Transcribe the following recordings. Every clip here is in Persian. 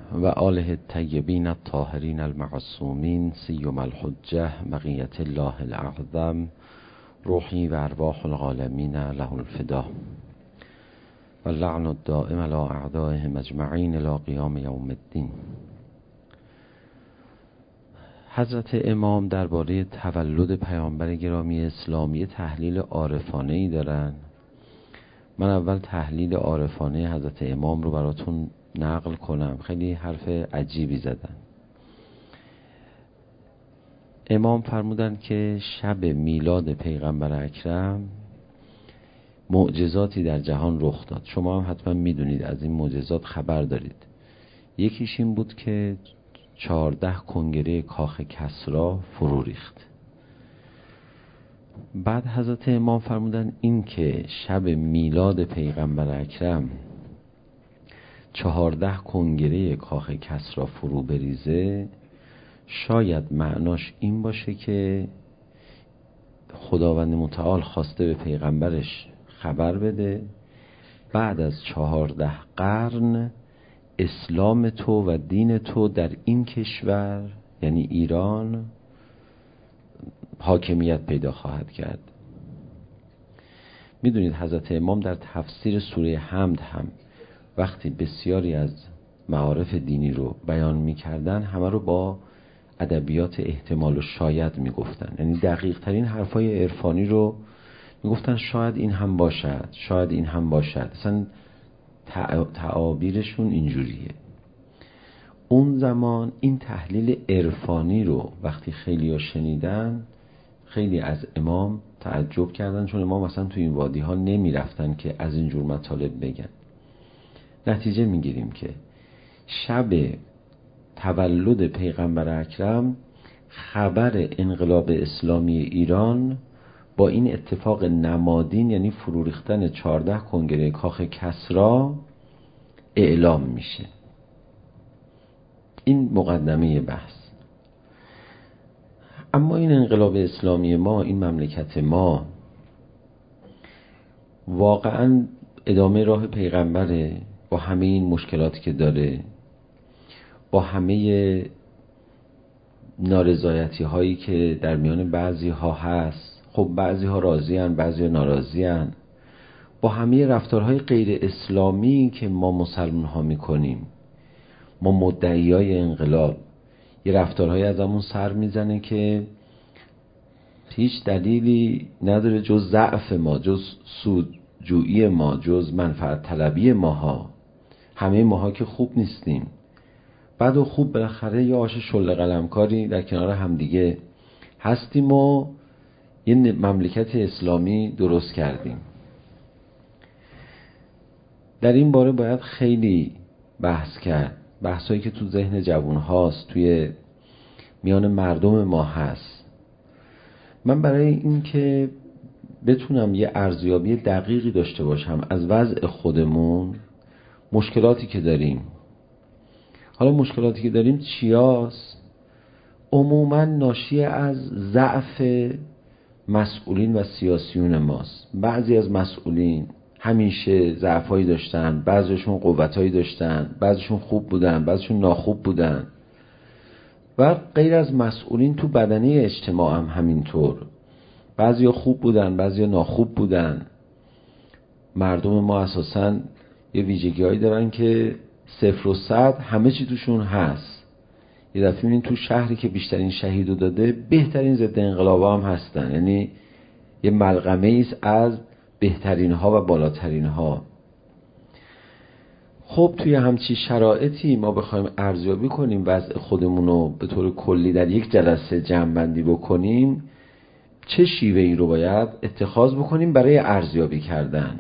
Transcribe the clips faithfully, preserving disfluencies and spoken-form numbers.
و آله الطیبین الطاهرین المعصومین سیما الحجة بقیة الله الاعظم روحی و ارواح العالمین له الفدا و اللعن الدائم علی اعدائهم اجمعین الی قیام یوم الدین. حضرت امام درباره تولد پیامبر گرامی اسلامی تحلیل عارفانه‌ای دارن. من اول تحلیل عارفانه حضرت امام رو براتون نقل کنم. خیلی حرف عجیبی زدن. امام فرمودن که شب میلاد پیغمبر اکرم معجزاتی در جهان رخ داد. شما هم حتما میدونید، از این معجزات خبر دارید. یکیش این بود که چهارده کنگره کاخ کسری فرو ریخت. بعد حضرت امام فرمودن این که شب میلاد پیغمبر اکرم چهارده کنگره کاخ کسری فرو بریزه، شاید معناش این باشه که خداوند متعال خواسته به پیغمبرش خبر بده بعد از چهارده قرن اسلام تو و دین تو در این کشور، یعنی ایران، حاکمیت پیدا خواهد کرد. میدونید حضرت امام در تفسیر سوره حمد هم وقتی بسیاری از معارف دینی رو بیان میکردن، همه رو با ادبیات احتمال و شاید میگفتن. یعنی دقیق ترین حرفای عرفانی رو میگفتن شاید این هم باشد، شاید این هم باشد. اصلا تعابیرشون اینجوریه. اون زمان این تحلیل عرفانی رو وقتی خیلی ها شنیدن، خیلی از امام تعجب کردن، چون امام مثلا تو این وادی ها نمی رفتن که از اینجور مطالب بگن. نتیجه میگیریم که شب تولد پیغمبر اکرم خبر انقلاب اسلامی ایران با این اتفاق نمادین، یعنی فرو ریختن چهارده کنگره کاخ کسری، اعلام میشه. این مقدمه بحث. اما این انقلاب اسلامی ما، این مملکت ما، واقعا ادامه راه پیغمبره، با همه این مشکلاتی که داره، با همه نارضایتی هایی که در میان بعضی ها هست. خب بعضی ها راضی هن، بعضی ها ناراضی هن. با همه رفتارهای غیر اسلامی که ما مسلمان ها میکنیم، ما مدعی های انقلاب، یه رفتارهای از همون سر میزنه که هیچ دلیلی نداره جز ضعف ما، جز سودجویی ما، جز منفعت طلبی ماها. همه ماها که خوب نیستیم. بعد و خوب بالاخره یه آش شله قلمکاری در کنار همدیگه هستیم و یه مملکت اسلامی درست کردیم. در این باره باید خیلی بحث کرد. بحثایی که تو ذهن جوان هاست، توی میان مردم ما هست. من برای این که بتونم یه ارزیابی دقیقی داشته باشم از وضع خودمون، مشکلاتی که داریم، حالا مشکلاتی که داریم چیاست؟ عموما ناشی از ضعف مسئولین و سیاسیون ماست. بعضی از مسئولین همیشه ضعفایی داشتن، بعضیشون قوتایی داشتن، بعضیشون خوب بودن، بعضیشون ناخوب بودن. و غیر از مسئولین تو بدنه اجتماع هم همینطور. بعضیا خوب بودن، بعضیا ناخوب بودن. مردم ما اساساً یه ویژگی‌هایی دارن که صفر و صد همه چی توشون هست. یه دفعه می‌بینین تو شهری که بیشترین شهیدو داده، بهترین ضد انقلابا هم هستن. یعنی یه ملغمه ایست از بهترین ها و بالاترین ها. خب توی همچی شرایطی ما بخوایم ارزیابی کنیم وضع خودمون رو به طور کلی در یک جلسه جمع‌بندی بکنیم، چه شیوه‌ای رو باید اتخاذ بکنیم برای ارزیابی کردن؟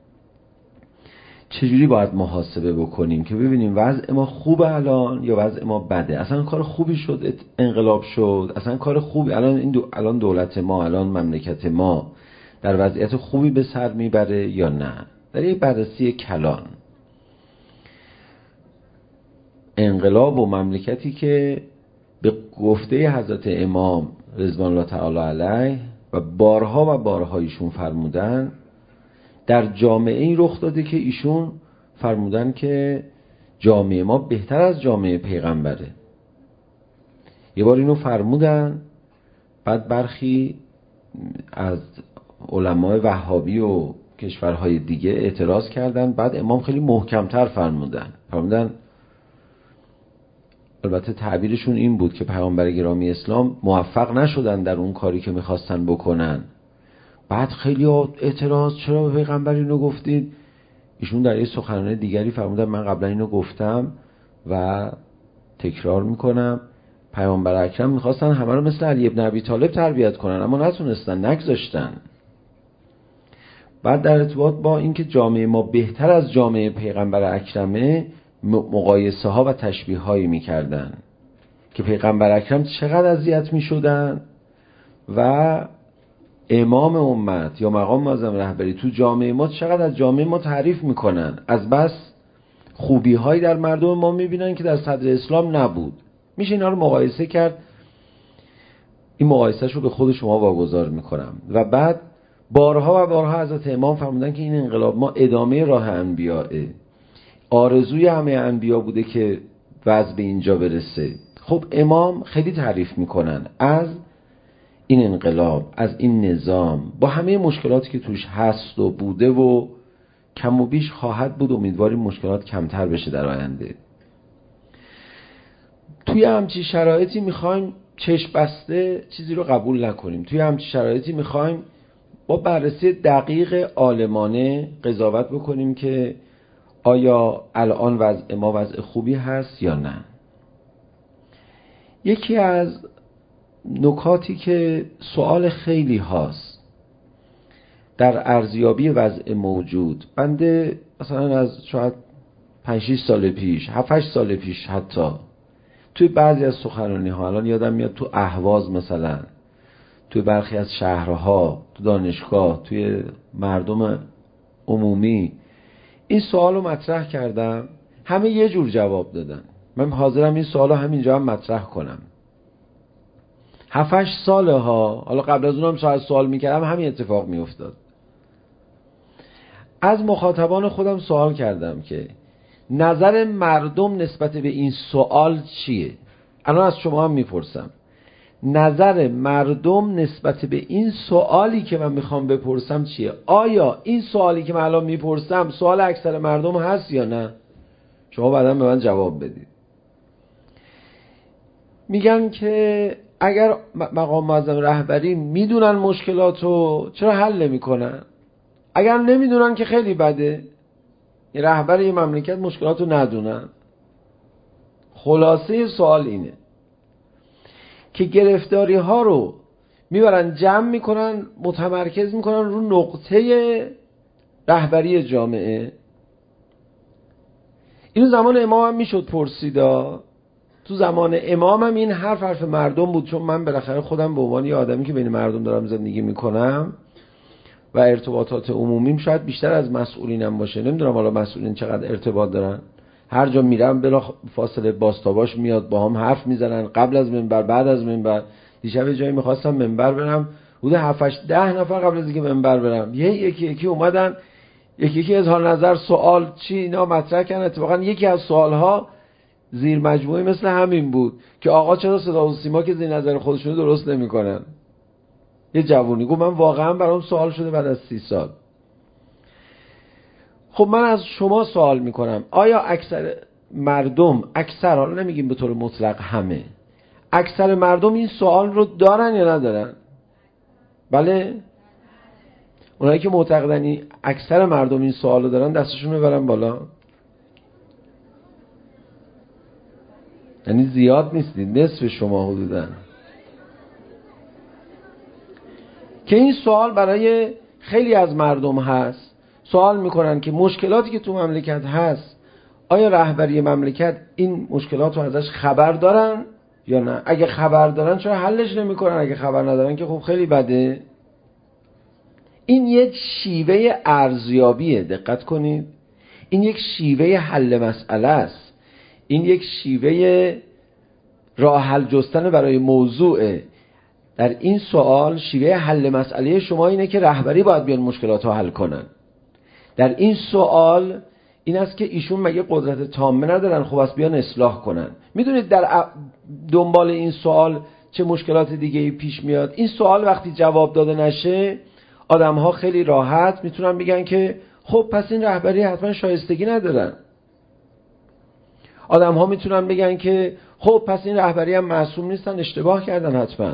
چجوری باید محاسبه بکنیم که ببینیم وضع ما خوبه الان یا وضع ما بده؟ اصلا کار خوبی شد انقلاب شد؟ اصلا کار خوبی الان این دو الان دولت ما، الان مملکت ما در وضعیت خوبی به سر میبره یا نه؟ در یک بررسی کلان، انقلاب و مملکتی که به گفته حضرت امام رضوان الله تعالی علیه و بارها و بارها ایشون فرمودن، در جامعه ای رخ داده که ایشون فرمودن که جامعه ما بهتر از جامعه پیغمبره. یه بار اینو فرمودن، بعد برخی از علمای وهابی و کشورهای دیگه اعتراض کردن، بعد امام خیلی محکمتر فرمودن فرمودن البته تعبیرشون این بود که پیامبر گرامی اسلام موفق نشدن در اون کاری که میخواستن بکنن. بعد خیلی اعتراض، چرا به پیغمبر اینو گفتید؟ ایشون در یه سخنرانی دیگری فرمودن من قبلا اینو گفتم و تکرار میکنم، پیامبر اکرم میخواستن همه رو مثل علی ابن ابی طالب تربیت کنن اما نتونستن، نگذاشتن. بعد در ارتباط با اینکه جامعه ما بهتر از جامعه پیغمبر اکرمه، مقایسه ها و تشبیه هایی میکردن که پیغمبر اکرم چقدر اذیت میشدن و امام امت یا مقام معظم رهبری تو جامعه ما چقدر از جامعه ما تعریف میکنن، از بس خوبی هایی در مردم ما میبینن که در صدر اسلام نبود. میشه اینا رو مقایسه کرد. این مقایسهش رو به خود شما واگذار میکنم. و بعد بارها و بارها حضرت امام فرمودن که این انقلاب ما ادامه راه انبیاءه، آرزوی همه انبیا بوده که وضع به اینجا برسه. خب امام خیلی تعریف میکنن از این انقلاب، از این نظام، با همه مشکلاتی که توش هست و بوده و کم و بیش خواهد بود. امیدواریم مشکلات کمتر بشه در آینده. توی همچین شرایطی میخوایم چشم بسته چیزی رو قبول نکنیم. توی همچین شرایطی میخوایم با بررسی دقیق عالمانه قضاوت بکنیم که آیا الان وضع ما وضع خوبی هست یا نه. یکی از نکاتی که سوال خیلی هاست در ارزیابی وضع موجود، بنده مثلا از شاید پنج شش سال پیش، هفت هشت سال پیش حتی توی بعضی از سخنرانی ها، الان یادم میاد تو اهواز مثلا، توی برخی از شهرها، تو دانشگاه، توی مردم عمومی این سوال رو مطرح کردم، همه یه جور جواب دادن. من حاضرم این سوال رو همینجا هم مطرح کنم. هفت هشت ساله ها، حالا قبل از اونم شاید سوال میکردم همین اتفاق میافتاد. از مخاطبان خودم سوال کردم که نظر مردم نسبت به این سوال چیه؟ الان از شما هم میپرسم نظر مردم نسبت به این سوالی که من میخوام بپرسم چیه؟ آیا این سوالی که من الان میپرسم سوال اکثر مردم هست یا نه؟ شما بعدا به من جواب بدید. میگن که اگر مقام معظم رهبری میدونن مشکلاتو چرا حل نمیکنن؟ اگر نمیدونن که خیلی بده، یه رهبر یه مملکت مشکلاتو ندونن. خلاصه سوال اینه که گرفتاری ها رو میبرن جمع میکنن، متمرکز میکنن رو نقطه رهبری جامعه. اینو زمان امام هم میشد پرسیدا. تو زمان امام هم این حرف حرف مردم بود، چون من بالاخره خودم به عنوان یه آدمی که بین مردم دارم زندگی میکنم و ارتباطات عمومیم شاید بیشتر از مسئولینم باشه. نمیدونم حالا مسئولین چقدر ارتباط دارن. هر جا میرم بلا فاصله باستاباش میاد با هم حرف میزنن، قبل از منبر، بعد از منبر. دیشب یه جایی میخواستم منبر برم، حدود هفت هشت ده نفر قبل از اینکه منبر برم یه یکی یکی اومدن، یکی یکی اظهار نظر، سوال چی اینا مطرح کردن. اتفاقا یکی از سوالها زیر مجموعه مثل همین بود که آقا چرا صدا و سیما که زیر نظر خودشونو درست نمیکنن؟ یه جوونی گفت من واقعا برام سوال شده بعد از سی سال. خب من از شما سوال میکنم آیا اکثر مردم، اکثر، حالا نمیگیم به طور مطلق همه، اکثر مردم این سوال رو دارن یا ندارن؟ بله؟ اونایی که معتقدن اکثر مردم این سوال رو دارن دستشون رو ببرن بالا. یعنی زیاد نیستید، نصف شما حدوداً. که این سوال برای خیلی از مردم هست. سوال میکنن که مشکلاتی که تو مملکت هست آیا رهبری مملکت این مشکلات رو ازش خبر دارن یا نه؟ اگه خبر دارن چرا حلش نمیکنن؟ اگه خبر ندارن که خب خیلی بده. این یک شیوه ارزیابیه، دقت کنید. این یک شیوه حل مسئله است. این یک شیوه راه حل جستن برای موضوعه. در این سوال شیوه حل مسئله شما اینه که رهبری باید بیان مشکلات رو حل کنن. در این سوال این است که ایشون مگه قدرت تامه ندارن؟ خب از بیان اصلاح کنن. میدونید در دنبال این سوال چه مشکلات دیگه ای پیش میاد؟ این سوال وقتی جواب داده نشه، آدم ها خیلی راحت میتونن بگن که خب پس این رهبری حتما شایستگی ندارن. آدم ها میتونن بگن که خب پس این رهبری هم معصوم نیستن، اشتباه کردن حتما.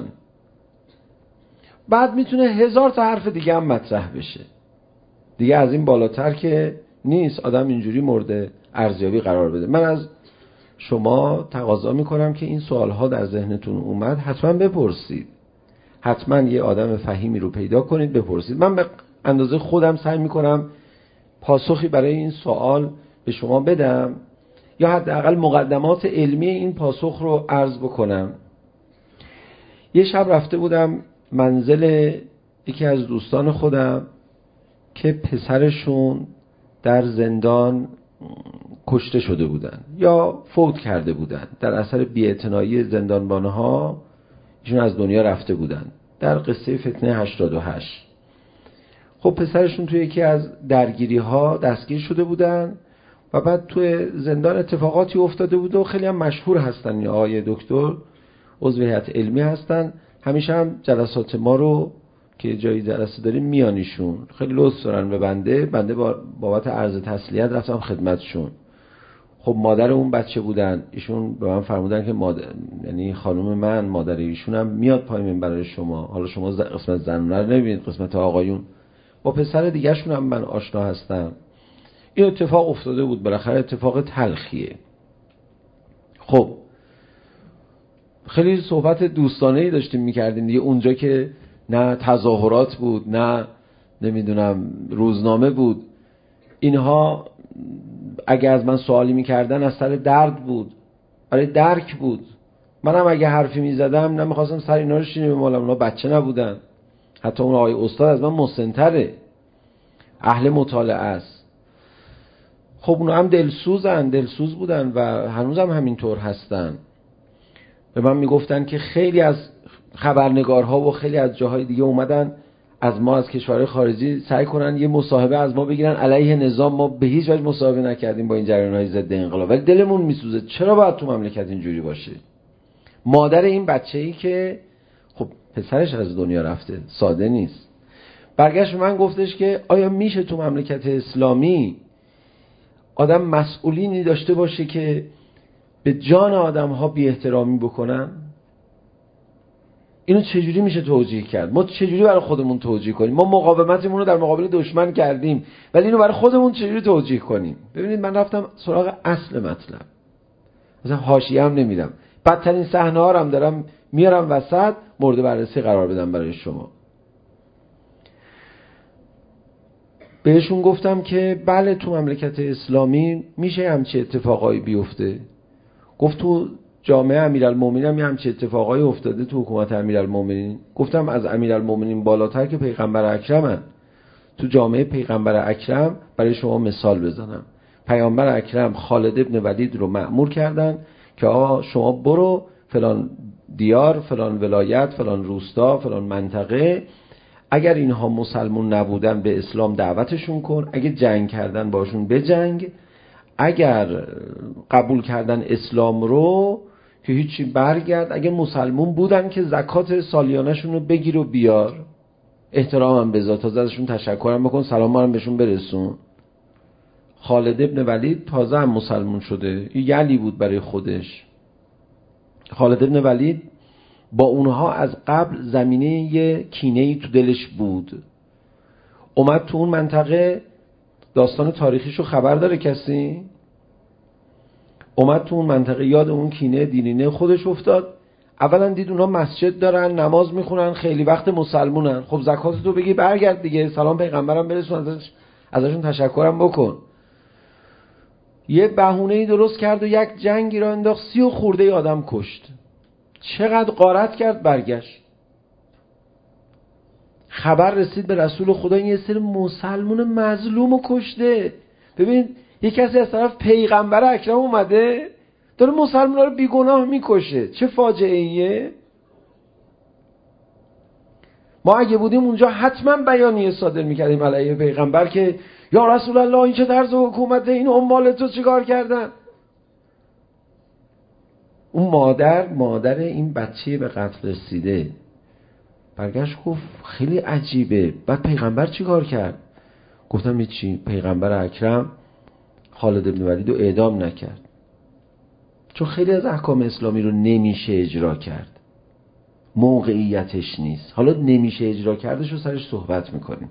بعد میتونه هزار تا حرف دیگه هم مطرح بشه. دیگه از این بالاتر که نیست آدم اینجوری مورد ارزیابی قرار بده. من از شما تقاضا میکنم که این سوالها در ذهنتون اومد حتما بپرسید. حتما یه آدم فهیمی رو پیدا کنید بپرسید. من به اندازه خودم سعی میکنم پاسخی برای این سوال به شما بدم، یا حداقل مقدمات علمی این پاسخ رو عرض بکنم. یه شب رفته بودم منزل یکی از دوستان خودم که پسرشون در زندان کشته شده بودن یا فوت کرده بودن در اثر بی‌اعتنایی زندانبانها. ایشون از دنیا رفته بودن در قصه فتنه هشتاد و هشت. خب پسرشون توی یکی از درگیری ها دستگیر شده بودن و بعد توی زندان اتفاقاتی افتاده بود و خیلی هم مشهور هستن. یا آقای دکتر عضو هیئت علمی هستن، همیشه هم جلسات ما رو که جایی جلسه داریم میانیشون خیلی لطف دارن به بنده. بنده بابت عرض تسلیت رفتم خدمتشون. خب مادر اون بچه بودن، ایشون به من فرمودن که مادر، یعنی خانم من مادر ایشون هم میاد پای منبر شما. حالا شما قسمت زنونه رو نبینید، قسمت آقایون. با پسر دیگه شون هم من آشنا هستم. این اتفاق افتاده بود، بالاخره اتفاق تلخیه. خب خیلی صحبت دوستانه‌ای داشتیم می‌کردیم دیگه اونجا که نه تظاهرات بود نه نمیدونم روزنامه بود. اینها اگه از من سوالی می‌کردن از سر درد بود، برای درک بود. منم اگه حرفی می‌زدم نمی‌خواستم سر اینا رو شینه بمالم. اونا بچه نبودن، حتی اون آقای استاد از من مسن‌تره، اهل مطالعه است. خب اونا هم دلسوزن، دلسوز بودن و هنوزم همینطور هستن. به من میگفتن که خیلی از خبرنگارها و خیلی از جاهای دیگه اومدن از ما از کشورهای خارجی سعی کنن یه مصاحبه از ما بگیرن علیه نظام. ما به هیچ وجه مصاحبه نکردیم با این جریان‌های ضد انقلاب، ولی دلمون میسوزه چرا باید تو مملکت اینجوری باشه. مادر این بچه‌ای که خب پسرش از دنیا رفته، ساده نیست، برگشت به من گفتش که آیا میشه تو مملکت اسلامی آدم مسئولینی داشته باشه که به جان آدم ها بی احترامی بکنن؟ اینو چجوری میشه توجیه کرد؟ ما چجوری برای خودمون توجیه کنیم؟ ما مقاومتمون رو در مقابل دشمن کردیم، ولی اینو برای خودمون چجوری توجیه کنیم؟ ببینید من رفتم سراغ اصل مطلب، مثلا حاشیه هم نمیدم، بدترین صحنه ها رو هم دارم میارم وسط مورد بررسی قرار بدم برای شما. بهشون گفتم که بله تو مملکت اسلامی میشه همچه اتفاقایی بیفته. گفت تو جامعه امیرالمومنین هم همچه اتفاقایی افتاده تو حکومت امیرالمومنین. گفتم از امیرالمومنین بالاتر که پیغمبر اکرمن. تو جامعه پیغمبر اکرم برای شما مثال بزنم. پیغمبر اکرم خالد ابن ولید رو مأمور کردن که آقا شما برو فلان دیار، فلان ولایت، فلان روستا، فلان منطقه، اگر اینها مسلمون نبودن به اسلام دعوتشون کن، اگه جنگ کردن باشون بجنگ، اگر قبول کردن اسلام رو که هیچی برگرد، اگه مسلمون بودن که زکات سالیانشون رو بگیر و بیار، احترامم بذار، تازه ازشون تشکرم بکن، سلام هم بهشون برسون. خالد ابن ولید تازه هم مسلمون شده، یلی بود برای خودش. خالد ابن ولید با اونها از قبل زمینه یه کینه‌ای تو دلش بود. اومد تو اون منطقه، داستان تاریخیشو خبر داره کسی؟ اومد تو اون منطقه، یاد اون کینه دینینه خودش افتاد. اولا دید اونها مسجد دارن، نماز میخونن، خیلی وقت مسلمونن. خب زکاتتو بگی برگرد دیگه، سلام پیغمبرم برسون، ازش ازشون تشکرم بکن. یه بهونه‌ای درست کرد و یک جنگی را انداخت، سی و خورده آدم کشت. چقدر غارت کرد، برگشت. خبر رسید به رسول خدا این یه سری مسلمون مظلوم و کشته. ببین یک کسی از طرف پیغمبر اکرم اومده داره مسلمان رو بیگناه میکشه. چه فاجعه ایه. ما اگه بودیم اونجا حتما بیانیه صادر میکردیم علیه پیغمبر که یا رسول الله این چه طرز حکومته، این عمال تو چیکار کردن؟ اون مادر مادر این بچه به قتل رسیده برگشت گفت خیلی عجیبه. بعد پیغمبر چیکار کرد؟ گفتم چی؟ پیغمبر اکرم خالد بن ولید رو اعدام نکرد، چون خیلی از احکام اسلامی رو نمیشه اجرا کرد، موقعیتش نیست. حالا نمیشه اجرا کردش رو سرش صحبت میکنیم.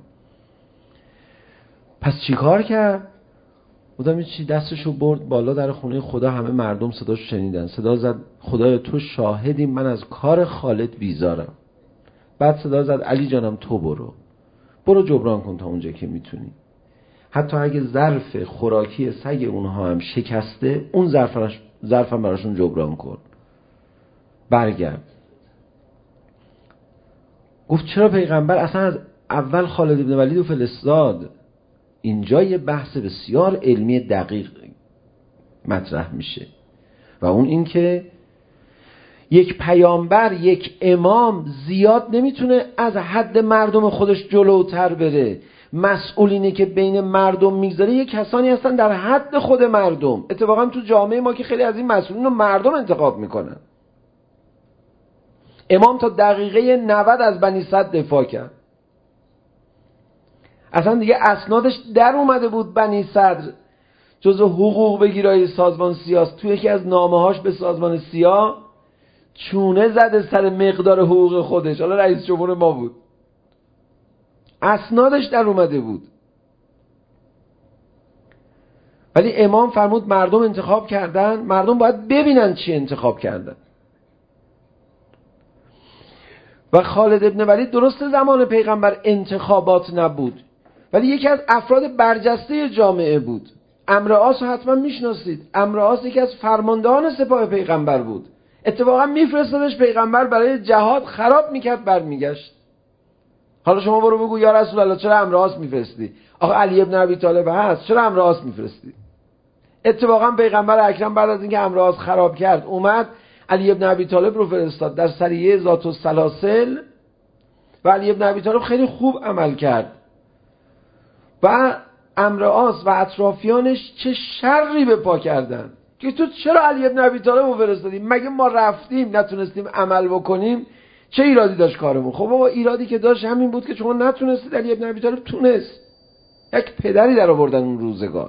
پس چیکار کرد؟ بودم چی؟ دستشو برد بالا در خونه خدا، همه مردم صداشو شنیدن، صدا زد خدایا تو شاهدی من از کار خالد بیزارم. بعد صدا زد علی جانم تو برو برو جبران کن تا اونجا که میتونی، حتی اگه ظرف خوراکی سگ اونها هم شکسته اون ظرفش ظرفم براشون جبران کن، برگرد. گفت چرا پیغمبر اصلا از اول خالد بن ولید و فرستاد؟ اینجا یه بحث بسیار علمی دقیق مطرح میشه و اون این که یک پیامبر، یک امام زیاد نمیتونه از حد مردم خودش جلوتر بره. مسئولینی که بین مردم میگذاره یه کسانی هستن در حد خود مردم. اتفاقا تو جامعه ما که خیلی از این مسئولین رو مردم انتخاب میکنن. امام تا دقیقه نود از بنی صد دفاع کرد، اصلا دیگه اسنادش در اومده بود بنی صدر جزو حقوق بگیرای سازمان سیاست. توی یکی از نامه‌هاش به سازمان سیا چونه زده سر مقدار حقوق خودش، حالا رئیس جمهور ما بود، اسنادش در اومده بود. ولی امام فرمود مردم انتخاب کردن، مردم باید ببینن چی انتخاب کردن. و خالد ابن ولید درست زمان پیغمبر انتخابات نبود، ولی یکی از افراد برجسته جامعه بود. عمرو عاص رو حتما میشناسید. عمرو عاص یکی از فرماندهان سپاه پیغمبر بود. اتفاقا میفرستادش پیغمبر برای جهاد، خراب میکرد برمیگشت. حالا شما برو بگو یا رسول الله چرا عمرو عاص میفرستی؟ آخه علی ابن ابی طالب هست، چرا عمرو عاص میفرستی؟ اتفاقا پیغمبر اکرم بعد از اینکه عمرو عاص خراب کرد اومد علی ابن ابی طالب رو فرستاد در سریه ذات السلاسل و علی ابن ابی طالب خیلی خوب عمل کرد و عمرو عاص و اطرافیانش چه شری به پا کردن که تو چرا علی ابن ابی طالب رو فرستادی؟ مگه ما رفتیم نتونستیم عمل بکنیم؟ چه ایرادی داشت کارمون؟ خب بابا ایرادی که داشت همین بود که شما نتونستید، علی ابن ابی طالب تونست. یک پدری در آوردن اون روزگار.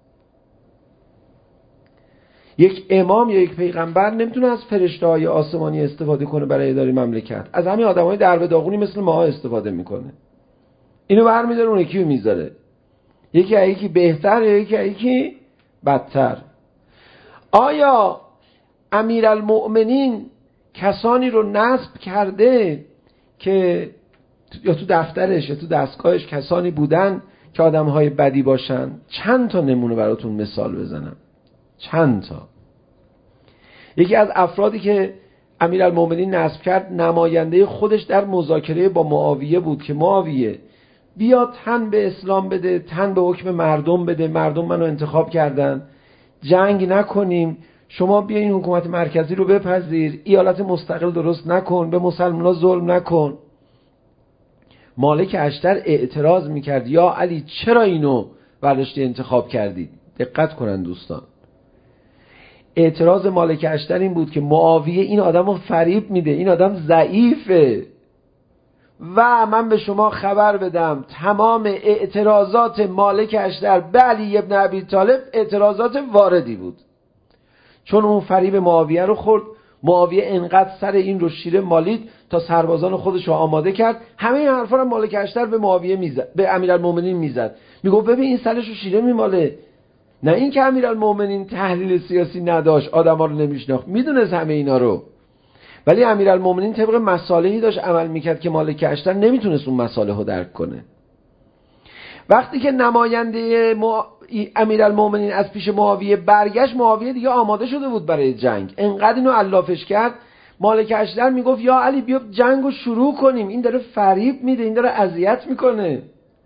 یک امام یا یک پیغمبر نمیتونه از فرشته‌های آسمانی استفاده کنه برای اداره مملکت، از همین آدمای درب داغونی مثل ما استفاده میکنه. اینو برمی‌داره اون یکی رو میذاره، یکی از یکی بهتر یا یکی از یکی بدتر. آیا امیرالمؤمنین کسانی رو نصب کرده که یا تو دفترش یا تو دستگاهش کسانی بودن که آدم‌های بدی باشن؟ چند تا نمونه براتون مثال بزنم، چند تا. یکی از افرادی که امیرالمؤمنین نصب کرد نماینده خودش در مذاکره با معاویه بود که معاویه بیا تن به اسلام بده، تن به حکم مردم بده، مردم منو انتخاب کردن، جنگ نکنیم، شما بیا این حکومت مرکزی رو بپذیر، ایالت مستقل درست نکن، به مسلمان‌ها ظلم نکن. مالک اشتر اعتراض میکرد یا علی چرا اینو برداشتی انتخاب کردید؟ دقت کنن دوستان، اعتراض مالک اشتر این بود که معاویه این آدم رو فریب میده، این آدم ضعیفه و من به شما خبر بدم تمام اعتراضات مالک اشتر به علی ابن ابی طالب اعتراضات واردی بود، چون اون فریب معاویه رو خورد. معاویه انقدر سر این رو شیره مالید تا سربازان خودش رو آماده کرد. همه این حرفا رو مالک اشتر به معاویه میزد، به امیرالمومنین میزد، میگفت ببین این سرش رو شیره میماله. نه این که امیرالمومنین تحلیل سیاسی نداشت، آدما رو نمیشناخت، میدونست همه اینا رو، ولی امیرالمومنین طبق مصالحی داشت عمل میکرد که مالک اشتر نمیتونست اون مصالح رو درک کنه. وقتی که نماینده مع... امیرالمومنین از پیش معاویه برگشت، معاویه دیگه آماده شده بود برای جنگ، انقدر اینو علافش کرد مالک اشتر میگفت یا علی بیا جنگو شروع کنیم، این داره فریب میده، این داره اذیت میکنه.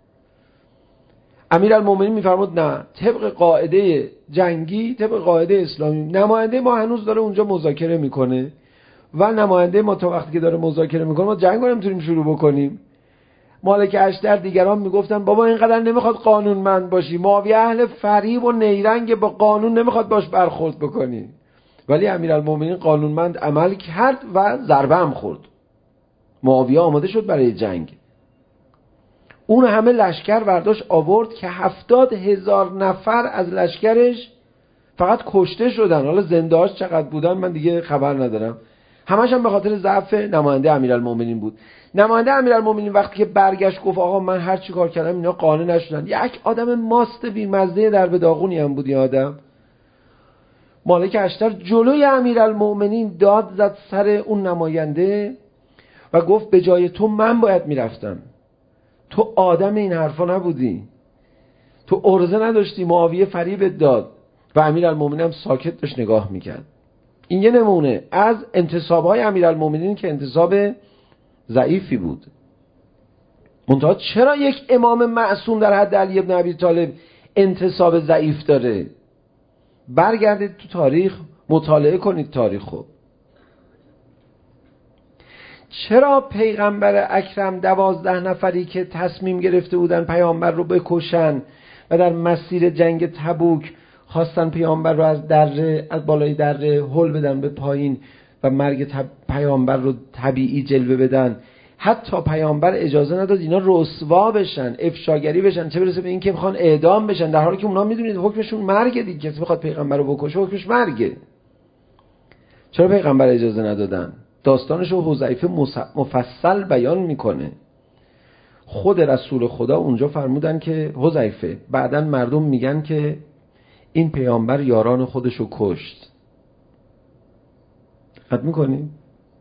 امیرالمومنین میفرمود نه، طبق قاعده جنگی، طبق قاعده اسلامی نماینده ما هنوز داره اونجا مذاکره میکنه و نماینده ما تا وقتی که داره مذاکره میکنه ما جنگ رو نمیتونیم شروع بکنیم. مالک اشتر دیگران میگفتن بابا اینقدر نمیخواد قانونمند باشی، معاویه اهل فریب و نیرنگ، با قانون نمیخواد باش برخورد بکنی. ولی امیرالمومنین قانونمند عمل کرد و ضربه هم خورد. معاویه آماده شد برای جنگ. اون همه لشکر برداشت آورد که هفتاد هزار نفر از لشکرش فقط کشته شدن. حالا زنده‌هاش چقدر بودن من دیگه خبر ندارم. همش هم به خاطر ضعف نماینده امیرالمومنین بود. نماینده امیرالمومنین وقتی که برگشت گفت آقا من هر چی کار کردم اینا قانع نشدن. یک آدم ماست بی‌مزه در به داغونی هم بود این آدم. مالک اشتر جلوی امیرالمومنین داد زد سر اون نماینده و گفت به جای تو من باید میرفتم، تو آدم این حرفا نبودی، تو ارزه نداشتی، معاویه فریبت داد. و امیرالمومنین هم ساکت داشت نگاه میکرد. این یه نمونه از انتصابهای امیرالمومنین که انتصاب ضعیفی بود. منتها چرا یک امام معصوم در حد علی ابن ابی طالب انتصاب ضعیف داره؟ برگردید تو تاریخ، مطالعه کنید تاریخو. چرا پیغمبر اکرم دوازده نفری که تصمیم گرفته بودن پیامبر رو بکشن و در مسیر جنگ تبوک خواستن پیامبر رو از دره، از بالای دره هل بدن به پایین و مرگ پیامبر رو طبیعی جلوه بدن، حتی پیامبر اجازه نداد اینا رسوا بشن، افشاگری بشن، چه برسه به این که میخوان اعدام بشن، در حالی که اونا میدونید حکمشون مرگ دیگه. کسی بخواد پیغمبر رو بکشه حکمش مرگه. چرا پیغمبر اجازه ندادن؟ داستانش رو حذیفه مفصل بیان میکنه. خود رسول خدا اونجا فرمودن که حذیفه بعدن مردم میگن که این پیامبر یاران خودشو کشت. حد میکنی؟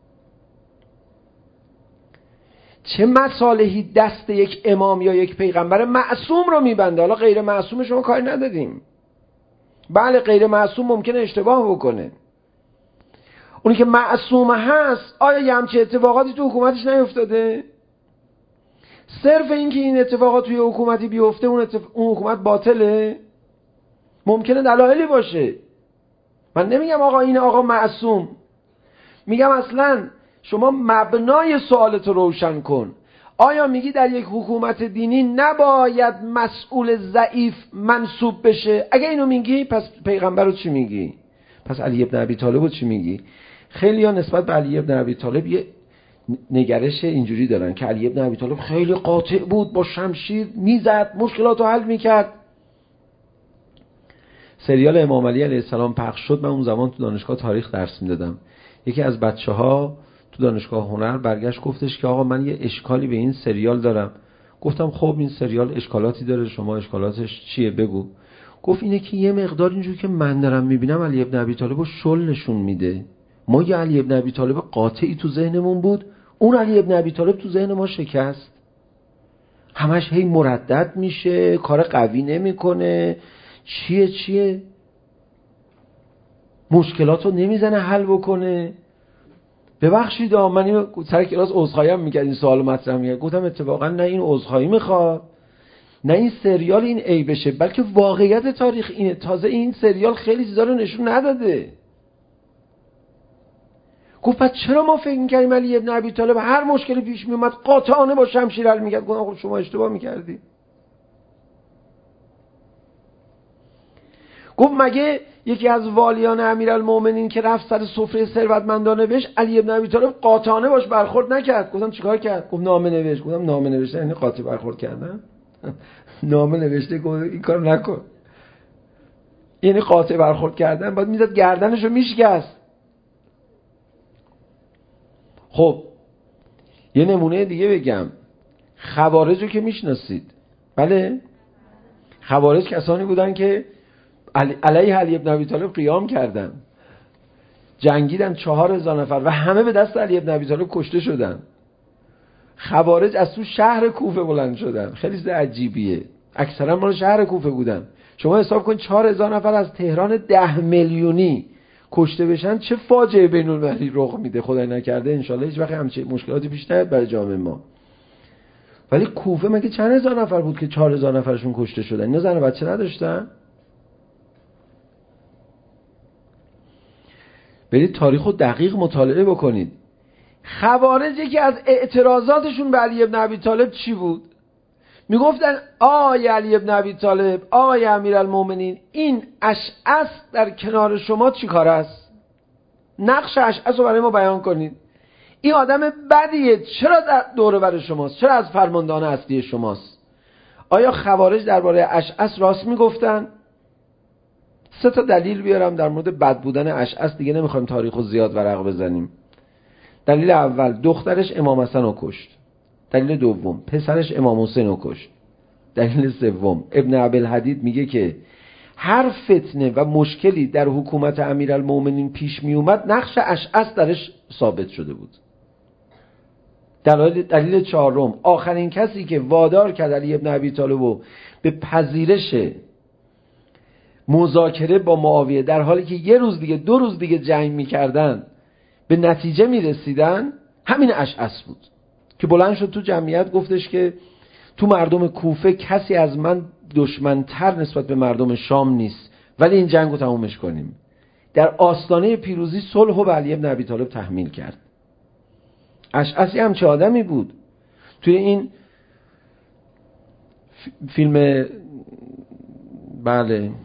چه مصالحی دست یک امام یا یک پیغمبر معصوم رو میبنده؟ حالا غیر معصوم شما کاری نداریم. بله غیر معصوم ممکنه اشتباه بکنه. اونی که معصوم هست آیا یه همچه اتفاقاتی تو حکومتش نیفتاده؟ صرف این که این اتفاقات توی حکومتی بیفته اون, اتف... اون حکومت باطله؟ ممکنه دلایلی باشه. من نمیگم آقا این آقا معصوم، میگم اصلا شما مبنای سوالت رو روشن کن. آیا میگی در یک حکومت دینی نباید مسئول ضعیف منصوب بشه؟ اگه اینو میگی پس پیغمبر رو چی میگی؟ پس علی ابن ابی طالب رو چی میگی؟ خیلی ها نسبت به علی ابن ابی طالب یه نگرش اینجوری دارن که علی ابن ابی طالب خیلی قاطع بود، با شمشیر میزد، مشکلات رو حل میکرد. سریال امام علی علیه السلام پخش شد. من اون زمان تو دانشگاه تاریخ درس میدادم. یکی از بچه ها تو دانشگاه هنر برگشت گفتش که آقا من یه اشکالی به این سریال دارم. گفتم خب این سریال اشکالاتی داره، شما اشکالاتش چیه بگو. گفت اینه که یه مقدار اینجوری که من دارم میبینم علی ابن ابی طالب رو شل نشون میده. ما یه علی ابن ابی طالب قاطعی تو ذهنمون بود، اون علی ابن ابی طالب تو ذهن ما شکست. همش هی مردد میشه، کار قوی نمیکنه، چیه چیه مشکلات رو نمیزنه حل بکنه. ببخشید من اینو سر کلاس عذرخواهی هم میکرد، این سوالو مطرح میکرد. گفتم اتفاقا نه این عذرخواهی میخواد، نه این سریال این عیبشه، بلکه واقعیت تاریخ اینه. تازه این سریال خیلی چیزا رو نشون نداده. گفت پس چرا ما فکر میکردیم علی ابن ابی طالب هر مشکلی پیش میومد قاطعانه با شمشیر حل میکرد؟ گفتم خب شما اشتباه میکردی. گفت مگه یکی از والیان امیرالمومنین که رفت سر سفره ثروتمندانه بهش علی ابن ابی طالب قاطعانه باش برخورد نکرد؟ گفتم چیکار کرد؟ گفت نامه نوشت. گفتم نامه نوشته یعنی قاطع برخورد کردن؟ نامه نوشته گفت این کار نکن. یعنی قاطع برخورد کردن بعد میزد گردنشو میشکست. خب یه نمونه دیگه بگم. خوارج رو که میشناسید؟ بله؟ خوارج کسانی بودن که علیه علی ابن ابی طالب قیام کردن، جنگیدن، چهار هزار نفر و همه به دست علی ابن ابی طالب کشته شدن. خوارج از تو شهر کوفه بلند شدن. خیلی چیز عجیبیه. اکثرا مال شهر کوفه بودن. شما حساب کن چهار هزار نفر از تهران ده میلیونی کشته بشن، چه فاجعه بین المللی رخ میده. خدای نکرده انشالله هیچ وقت همچین مشکلاتی پیش نیاد برای جامعه ما. ولی کوفه مگه چند هزار نفر بود که چهار هزار نفرشون کشته شدن؟ اینا زن و بچه نداشتن؟ برید تاریخ رو دقیق مطالعه بکنید. خوارج یکی از اعتراضاتشون به علی بن ابی طالب چی بود؟ میگفتن آقای علی بن ابی طالب، آقای امیرالمومنین، این اشعث در کنار شما چی کار است؟ نقش اشعث رو برای ما بیان کنید. این آدم بدیه، چرا در دور بر شماست؟ چرا از فرماندهان اصلی شماست؟ آیا خوارج درباره اشعث راست میگفتن؟ سه تا دلیل بیارم در مورد بد بودن اشعث، دیگه نمیخوایم تاریخو زیاد ورق بزنیم. دلیل اول، دخترش امام حسن رو کشت. دلیل دوم، پسرش امام حسین رو کشت. دلیل سوم، ابن عبدالحدید میگه که هر فتنه و مشکلی در حکومت امیرالمومنین پیش می اومد، نقش اشعث درش ثابت شده بود. دلیل دلیل چهارم، آخرین کسی که وادار کرد علی ابن ابی طالب رو به پذیرش مذاکره با معاویه، در حالی که یه روز دیگه دو روز دیگه جنگ میکردن به نتیجه میرسیدن، همین اشعث بود که بلند شد تو جمعیت گفتش که تو مردم کوفه کسی از من دشمنتر نسبت به مردم شام نیست، ولی این جنگ رو تمومش کنیم. در آستانه پیروزی صلح رو به علی بن ابی طالب تحمیل کرد. اشعثی هم چه آدمی بود. توی این فیلم بله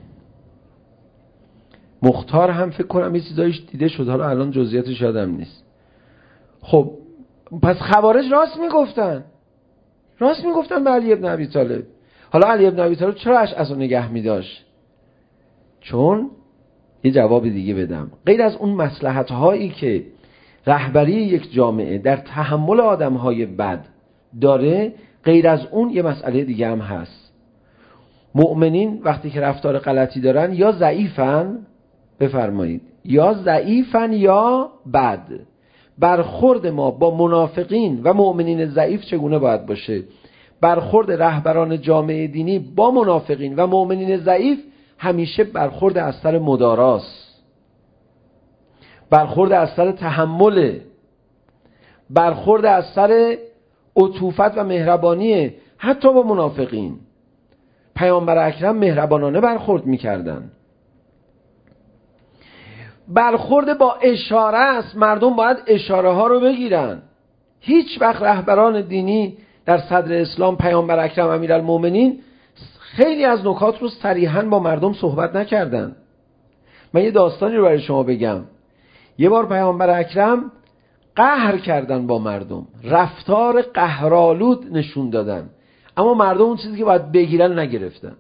مختار هم فکر کنم یه چیزایش دیده شد، حالا الان جزئیاتش یادم نیست. خب پس خوارج راست میگفتن، راست میگفتن به علی بن ابی طالب. حالا علی بن ابی طالب چرا اشعث رو نگه می‌داشت؟ چون یه جواب دیگه بدم، غیر از اون مصلحت هایی که رهبری یک جامعه در تحمل آدم های بد داره، غیر از اون یه مسئله دیگه هم هست. مؤمنین وقتی که رفتار غلطی دارن یا ضعیفن، بفرمایید، یا ضعیفن یا بد. برخورد ما با منافقین و مؤمنین ضعیف چگونه باید باشه؟ برخورد رهبران جامعه دینی با منافقین و مؤمنین ضعیف همیشه برخورد از سر مداراست، برخورد از سر تحمله، برخورد از سر عطوفت و مهربانیه. حتی با منافقین پیامبر اکرم مهربانانه برخورد میکردن. برخورد با اشاره است، مردم باید اشاره ها رو بگیرن. هیچ وقت رهبران دینی در صدر اسلام، پیامبر اکرم امیرالمومنین، خیلی از نکات رو صریحاً با مردم صحبت نکردن. من یه داستانی رو برای شما بگم. یه بار پیامبر اکرم قهر کردن با مردم، رفتار قهرآلود نشون دادن، اما مردم اون چیزی که باید بگیرن نگرفتن.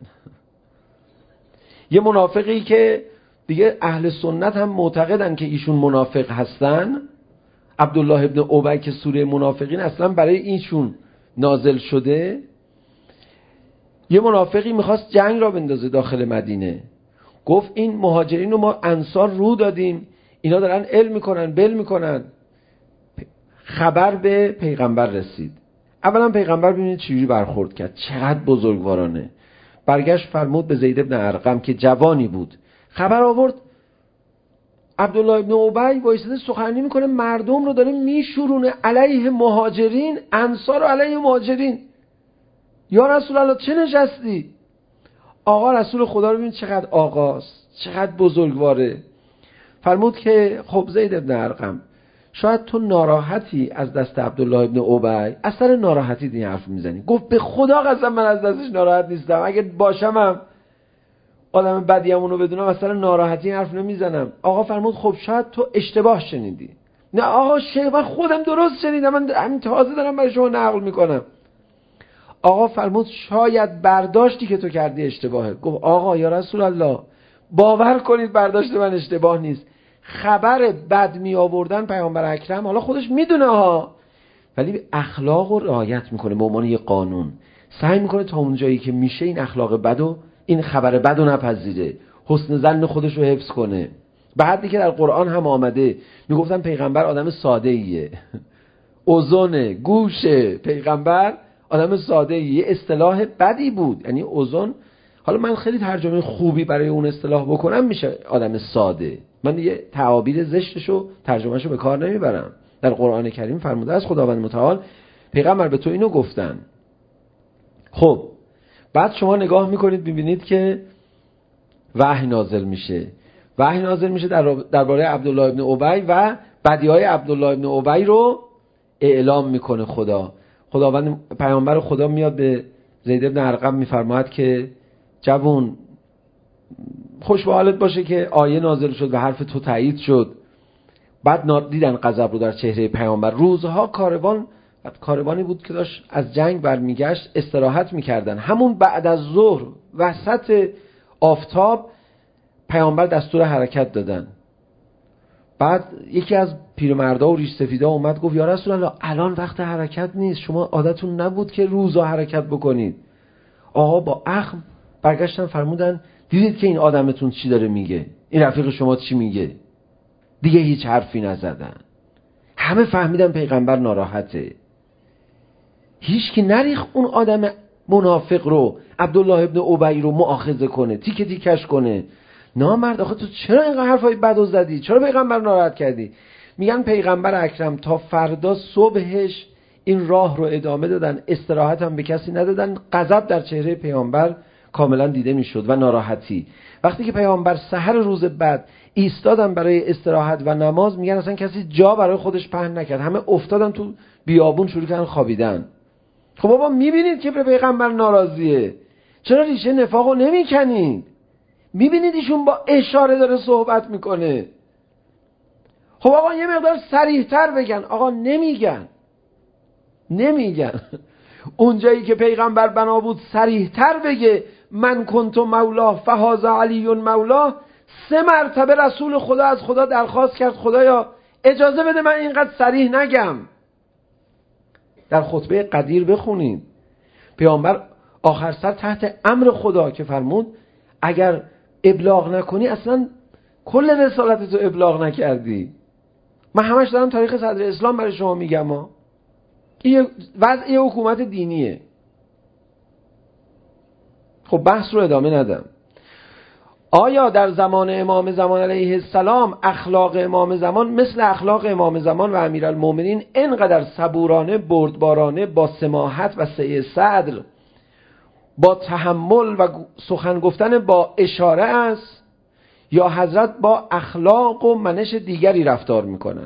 یه منافقی که دیگه اهل سنت هم معتقدن که ایشون منافق هستن، عبدالله ابن ابی که سوره منافقین اصلا برای ایشون نازل شده، یه منافقی میخواست جنگ را بندازه داخل مدینه. گفت این مهاجرین رو ما انصار رو دادیم، اینا دارن علم میکنن بل میکنن. خبر به پیغمبر رسید. اولا پیغمبر ببینید چجوری برخورد کرد، چقدر بزرگوارانه. برگشت فرمود به زید بن ارقم که جوانی بود، خبر آورد عبدالله ابن ابی وایساده سخنرانی میکنه، مردم رو داره میشورونه علیه مهاجرین، انصار علیه مهاجرین. یا رسول الله چه نشستی؟ آقا رسول خدا رو ببین چقدر آقاست، چقدر بزرگواره. فرمود که خب زید ابن ارقم، شاید تو ناراحتی از دست عبدالله ابن ابی، از سر ناراحتی این حرف میزنی. گفت به خدا قسم من از دستش ناراحت نیستم، اگه باشم هم آدم بدیم اونو بدونم از سر ناراحتی این حرف نمیزنم. آقا فرمود خب شاید تو اشتباه شنیدی. نه آقا شیخ من خودم درست شنیدم، من همین تازه دارم برای شما نقل میکنم. آقا فرمود شاید برداشتی که تو کردی اشتباهه. گفت آقا یا رسول الله باور کنید برداشت من اشتباه نیست. خبر بد می آوردن پیامبر اکرم، حالا خودش میدونه ها، ولی اخلاق رو رعایت میکنه به عنوان یه قانون. سعی میکنه تا اون جایی که میشه این اخلاق بدو، این خبر بدو نپذیره، حسن ظن خودش رو حفظ کنه. به حدی که در قرآن هم آمده میگفتن پیغمبر آدم ساده ایه، اذن گوش پیغمبر آدم ساده ایه. یه اصطلاح بدی بود، یعنی اذن. حالا من خیلی ترجمه خوبی برای اون اصطلاح بکنم میشه آدم ساده، من یه تعابیر زشتشو ترجمهشو به کار نمیبرم. در قرآن کریم فرموده است خداوند متعال پیغمبر به تو اینو گفتن. خب بعد شما نگاه میکنید میبینید که وحی نازل میشه، وحی نازل میشه در درباره عبدالله ابن ابی و بدیهای عبدالله ابن ابی رو اعلام میکنه خدا. خداوند پیامبر خدا میاد به زید بن ارقم میفرماید که جوون خوش به حالت باشه که آیه نازل شد و حرف تو تایید شد. بعد دیدن غضب رو در چهره پیامبر. روزها کاروان کاروانی بود که داشت از جنگ برمیگشت، استراحت میکردن. همون بعد از ظهر وسط آفتاب پیامبر دستور حرکت دادن. بعد یکی از پیرمردا و ریش سفیدا اومد گفت یا رسول الله الان وقت حرکت نیست، شما عادتون نبود که روزا حرکت بکنید. آقا با اخم برگشتن فرمودن دیدید که این آدمتون چی داره میگه، این رفیق شما چی میگه؟ دیگه هیچ حرفی نزدن. همه فهمیدن پیغمبر ناراحته. هیچ کی نریخ اون آدم منافق رو، عبدالله ابن ابی رو مؤاخذه کنه، تیکه تیکش کنه. نامرد آخه تو چرا اینقدر حرفای بدو زدی؟ چرا پیغمبر ناراحت کردی؟ میگن پیغمبر اکرم تا فردا صبحش این راه رو ادامه دادن، استراحت هم به کسی ندادن. غضب در چهره پیغمبر کاملا دیده میشد و ناراحتی. وقتی که پیامبر سحر روز بعد ایستادن برای استراحت و نماز، میگن اصلا کسی جا برای خودش پهن نکرد، همه افتادن تو بیابون شروع کردن خوابیدن. خب بابا میبینید که به پیغمبر ناراضیه، چرا ریشه نفاقو نمیکنید؟ میبینید ایشون با اشاره داره صحبت میکنه. خب آقا یه مقدار صریح‌تر بگن. آقا نمیگن نمیگن اونجایی که پیغمبر بنا بود صریح‌تر بگه من کنت مولا فهذا علی مولا، سه مرتبه رسول خدا از خدا درخواست کرد خدایا اجازه بده من اینقدر صریح نگم. در خطبه قدیر بخونید پیامبر آخر سر تحت امر خدا که فرمود اگر ابلاغ نکنی اصلا کل رسالتتو ابلاغ نکردی. من همش دارم تاریخ صدر اسلام برای شما میگم ها. این وضع حکومت دینیه. خب بحث رو ادامه ندم. آیا در زمان امام زمان علیه السلام اخلاق امام زمان مثل اخلاق امام زمان و امیرالمومنین اینقدر صبورانه، بردبارانه، با سماحت و سعه صدر، با تحمل و سخن گفتن با اشاره است، یا حضرت با اخلاق و منش دیگری رفتار میکنن؟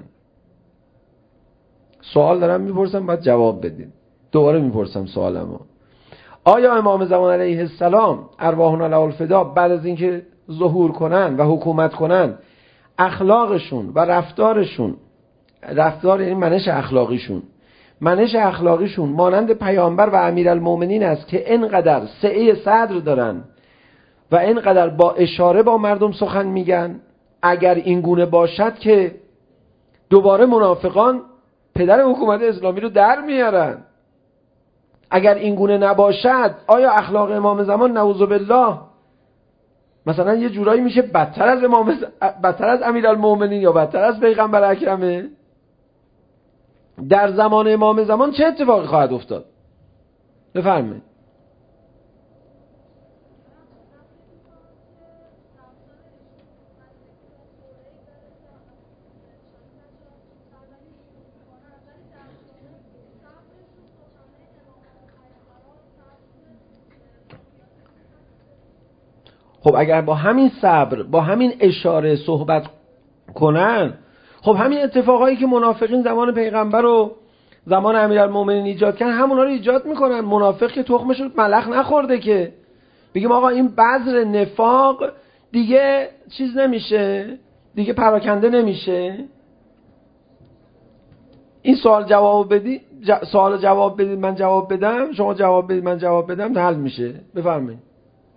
سوال دارم میپرسم، باید جواب بدین. دوباره میپرسم سوالمو. آیا امام زمان علیه السلام ارواحنا له الفدا بعد از اینکه ظهور کنن و حکومت کنن اخلاقشون و رفتارشون، رفتار یعنی منش اخلاقیشون، منش اخلاقیشون مانند پیامبر و امیرالمومنین است که اینقدر سعه صدر دارن و اینقدر با اشاره با مردم سخن میگن؟ اگر این گونه باشد که دوباره منافقان پدر حکومت اسلامی رو در میارن. اگر این گونه نباشد آیا اخلاق امام زمان نعوذ بالله مثلا یه جورایی میشه بدتر از امام ز... بدتر از امیرالمومنین یا بدتر از پیغمبر اکرمه؟ در زمان امام زمان چه اتفاقی خواهد افتاد؟ بفرمایید. خب اگر با همین صبر، با همین اشاره صحبت کنن، خب همین اتفاقایی که منافقین زمان پیغمبر و زمان امیرالمومنین ایجاد کردن همونا رو ایجاد میکنن. منافق که تخمش رو ملخ نخورده که بگیم آقا این بذر نفاق دیگه چیز نمیشه، دیگه پراکنده نمیشه. این سوال جواب بدی، ج... سوال جواب بدید من جواب بدم، شما جواب بدید من جواب بدم، حل میشه. بفرمایید.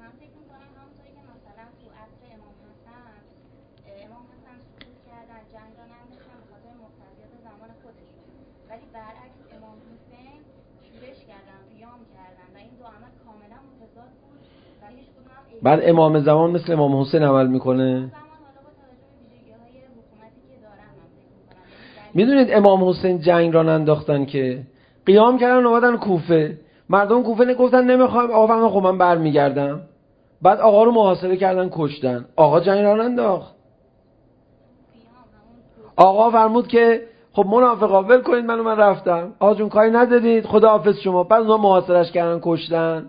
بعد امام زمان مثل امام حسین عمل میکنه. میدونید امام حسین جنگ را ننداختن که قیام کردن اومدن کوفه، مردم کوفه نگفتن نمیخوایم، آقا فرمود خب من برمیگردم. بعد آقا رو محاصره کردن کشتن. آقا جنگ را ننداخت. آقا فرمود که خب منافقا ول کنید منو، من رفتم. آقا جون کاری ندارید، خداحافظ شما. بعد اونا محاصرهش کردن کشتن.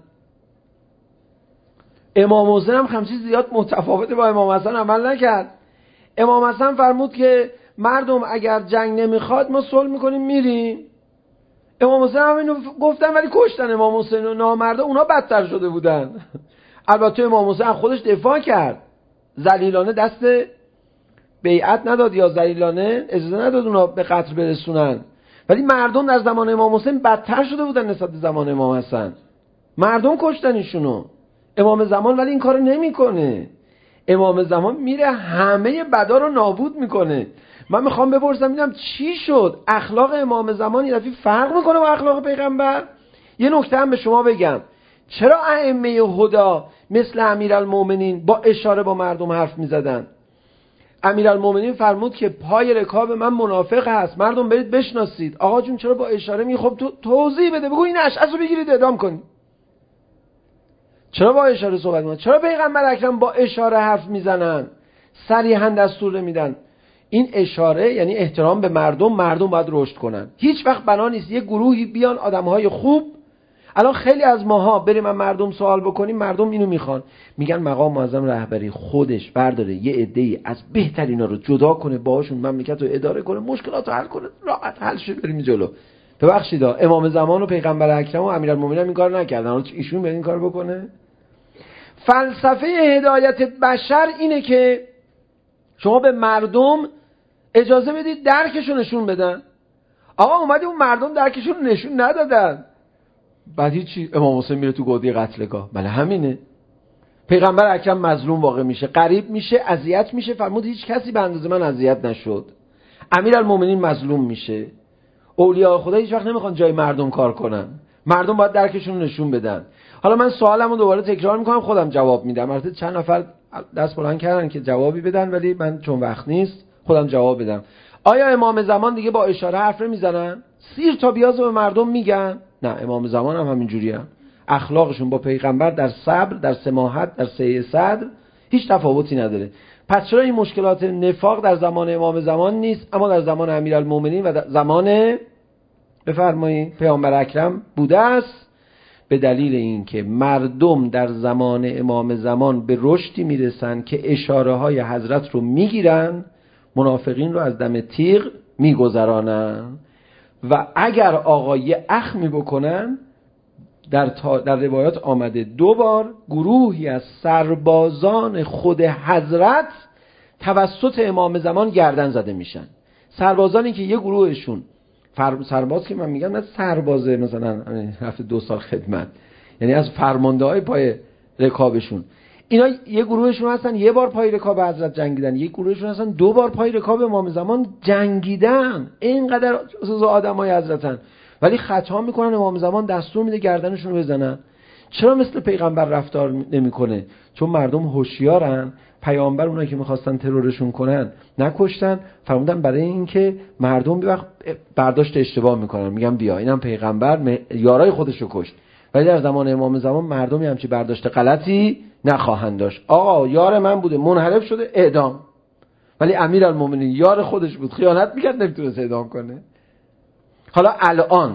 امام حسین هم خمسی زیاد متفاوته با امام حسن عمل نکرد. امام حسن فرمود که مردم اگر جنگ نمیخواد ما صلح میکنیم میریم، امام حسین هم اینو گفتن ولی کشتن امام حسین و نامردا اونا بدتر شده بودن. البته امام حسین خودش دفاع کرد، ذلیلانه دست بیعت نداد یا ذلیلانه اجازه نداد اونا به قتل برسونن، ولی مردم در زمان امام حسین بدتر شده بودن نسبت به زمان امام حسن. مردم کشتن ایشونو. امام زمان ولی این کارو نمیکنه. امام زمان میره همه بدا رو نابود میکنه. من میخوام بپرسم ببینم چی شد؟ اخلاق امام زمان یه دفعه فرق میکنه با اخلاق پیغمبر؟ یه نکته هم به شما بگم، چرا ائمه هدا مثل امیرالمومنین با اشاره با مردم حرف میزدن؟ امیرالمومنین فرمود که پای رکاب من منافق هست، مردم برید بشناسید. آقا جون چرا با اشاره می؟ خب تو توضیح بده، بگو این اشعث رو بگیرید اعدام کنید. چرا با اشاره صحبت میکنن؟ چرا پیغمبر اکرم با اشاره حرف میزنن، صریحا دستور میدن؟ این اشاره یعنی احترام به مردم. مردم باید رشد کنن. هیچ وقت بنا نیست یه گروهی بیان آدمهای خوب. الان خیلی از ماها بریم از مردم سوال بکنیم، مردم اینو میخوان، میگن مقام معظم رهبری خودش برداره یه عده‌ای از بهترینا رو جدا کنه، باهاشون مملکت رو اداره کنه، مشکلات رو حل کنه، راحت حل شه، بریم جلو. ببخشید امام زمان و پیغمبر اکرم و امیرالمومنین این کارو نکردن، ایشون به این کار بکنه؟ فلسفه هدایت بشر اینه که شما به مردم اجازه بدید درکشو نشون بدن. آقا اومدی اون مردم درکشون نشون ندادن، بعد هیچی امام حسین میره تو گودی قتلگاه. بله همینه. پیغمبر اکرم مظلوم واقع میشه، غریب میشه، اذیت میشه، فرمود هیچ کسی به اندازه من اذیت نشد. امیرالمومنین مظلوم میشه. اولیاء خدا هیچ وقت نمیخوان جای مردم کار کنن، مردم باید درکشون رو نشون بدن. حالا من سوالمو دوباره تکرار میکنم، خودم جواب میدم. البته چند نفر دست بلند کردن که جوابی بدن، ولی من چون وقت نیست خودم جواب بدم. آیا امام زمان دیگه با اشاره حرف نمیزنن؟ سیر تا بیاز به مردم میگن؟ نه، امام زمان هم همینجوریه. اخلاقشون با پیغمبر در صبر، در سماحت، در سعی صدر هیچ تفاوتی نداره. پس چرا این مشکلات نفاق در زمان امام زمان نیست اما در زمان امیرالمومنین و در زمان بفرمایید پیامبر اکرم بوده است؟ به دلیل اینکه مردم در زمان امام زمان به رشدی میرسن که اشاره های حضرت رو میگیرن، منافقین رو از دم تیغ میگذرانن و اگر آقای اخمی بکنن، در, تا در روایات آمده دو بار گروهی از سربازان خود حضرت توسط امام زمان گردن زده میشن. سربازانی که یه گروهشون فر... سرباز که من میگم نه سربازه مثلا رفته دو سال خدمت، یعنی از فرمانده های پای رکابشون، اینا یه گروهشون هستن یه بار پای رکاب حضرت جنگیدن، یه گروهشون هستن دو بار پای رکاب امام زمان جنگیدن. اینقدر آدمای حضرتن ولی خطا میکنن، امام زمان دستور میده گردنشون رو بزنن. چرا مثل پیغمبر رفتار نمیکنه؟ چون مردم هوشیارن. پیامبر اونایی که میخواستن ترورشون کنن نکشتن، فرمودن برای اینکه مردم بی وقت برداشت اشتباه میکنن، میگن بیا اینم پیغمبر یارای خودشو کشت. ولی در زمان امام زمان مردمی همچی برداشت غلطی نخواهند داشت. آقا یار من بوده منحرف شده اعدام، ولی امیرالمومنین یار خودش بود خیانت میکرد نمیتونست اعدام کنه. حالا الان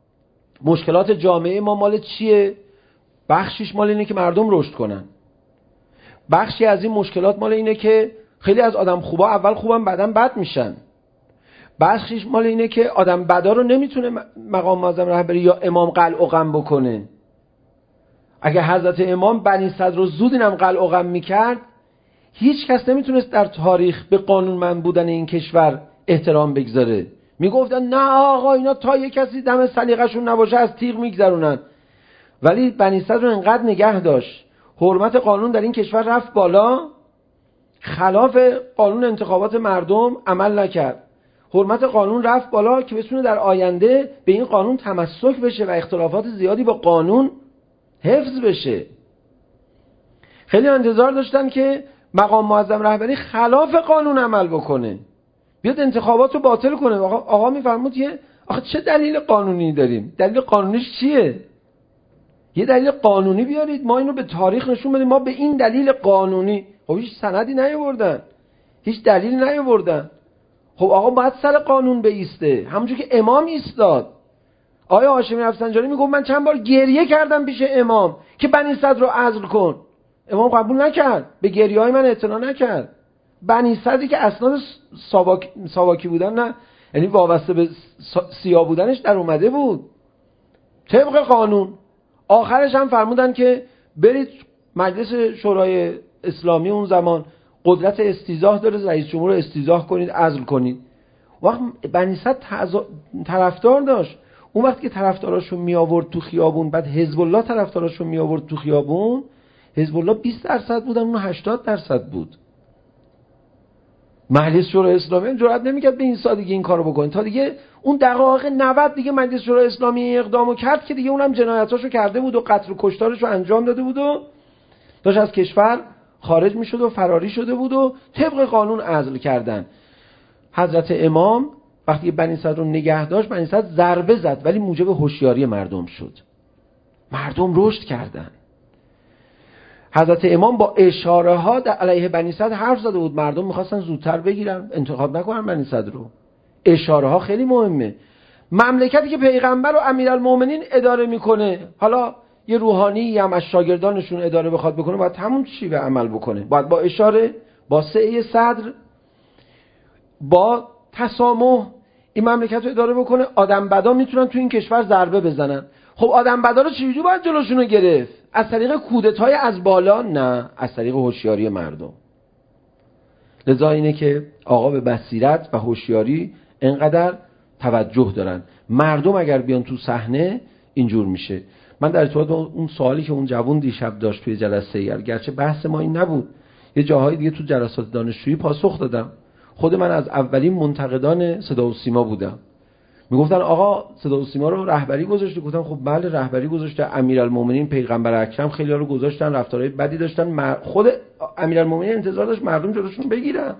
مشکلات جامعه ما مال چیه؟ بخشیش مال اینه که مردم رشد کنن، بخشی از این مشکلات مال اینه که خیلی از آدم خوبا اول خوبن بعدن بد میشن، بخشیش مال اینه که آدم بدا رو نمیتونه مقام معظم رهبری یا امام قلع و قم بکنه. اگه حضرت امام بنی صدر رو زود اینم قلع و قم میکرد، هیچ کس نمیتونست در تاریخ به قانونمند بودن این کشور احترام بگذاره. میگفتن نه آقا اینا تا یک کسی دم سلیقه‌شون نباشه از تیغ میگذرونن، ولی بنی صدر رو انقدر نگه داشت، حرمت قانون در این کشور رفت بالا، خلاف قانون انتخابات مردم عمل نکرد، حرمت قانون رفت بالا که بتونه در آینده به این قانون تمسک بشه و اختلافات زیادی با قانون حفظ بشه. خیلی انتظار داشتن که مقام معظم رهبری خلاف قانون عمل بکنه، بیاد انتخابات رو باطل کنه. آقا, آقا میفرمود که آخه چه دلیل قانونی داریم؟ دلیل قانونیش چیه؟ یه دلیل قانونی بیارید ما اینو به تاریخ نشون بدیم ما به این دلیل قانونی. خب هیچ سندی نیاوردن، هیچ دلیلی نیاوردن. خب آقا باید سر قانون بایسته، همونجور که امام ایستاد. آیا هاشمی رفسنجانی میگه من چند بار گریه کردم پیش امام که بنی صدر رو عزل کن، امام قبول نکرد، به گریه های من اعتنا نکرد. بنی صدری که اسناد ساواک... ساواکی بودن، نه یعنی وابسته به سیا بودنش در اومده بود، طبق قانون. آخرش هم فرمودن که برید مجلس شورای اسلامی اون زمان قدرت استیضاح داره، رئیس جمهور رو استیضاح کنید، عزل کنید. وقت بنی صدر طرفدار داشت. اون وقت که طرفداراشو می آورد تو خیابون، بعد حزب الله طرفداراشو می آورد تو خیابون، حزب الله بیست درصد بودن، اون هشتاد درصد بود. مجلس شورای اسلامی جرئت نمیکرد به این سادگی این کارو بکنه. تا دیگه اون دقایق نود دیگه مجلس شورای اسلامی اقدامو کرد که دیگه اونم جنایتاشو کرده بود و قتل و کشتارشو انجام داده بود و داشت از کشور خارج میشد و فراری شده بود و طبق قانون عزل کردن. حضرت امام وقتی بنی صدر رو نگه داشت، بنی صدر ضربه زد ولی موجب هوشیاری مردم شد. مردم رشد کردن. حضرت امام با اشاره ها در علیه بنی صدر حرف زده بود. مردم میخواستن زودتر بگیرن، انتخاب نکنن بنی صدر رو. اشاره ها خیلی مهمه. مملکتی که پیغمبر و امیرالمومنین اداره میکنه، حالا یه روحانی هم از شاگردانشون اداره بخواد بکنه، باید همون چی به عمل بکنه. باید با اشاره، با سعی صدر، با تسامح این مملکت رو اداره بکنه. آدم بدا میتونن تو این کشور ضربه بزنن. خب آدم بدا رو چجوری باید جلوشون رو گرفت؟ از طریق کودتای از بالا؟ نه، از طریق هوشیاری مردم. لذا اینه که آقا به بصیرت و هوشیاری انقدر توجه دارن. مردم اگر بیان تو صحنه اینجور میشه. من در ارتباط با اون سوالی که اون جوون دیشب داشت توی جلسه ای، گرچه بحث ما این نبود، یه جاهای دیگه تو جلسات دانشجویی پاسخ دادم. خود من از اولین منتقدان صدا و سیما بودم. میگفتن آقا صدا و سیما رو رهبری گذاشته. گفتم خب بله رهبری گذاشته، امیرالمومنین پیغمبر اکرم خیلی ها رو گذاشتن، رفتارهای بدی داشتن. خود امیرالمومنین انتظار داشت مردم جلوشون بگیرن.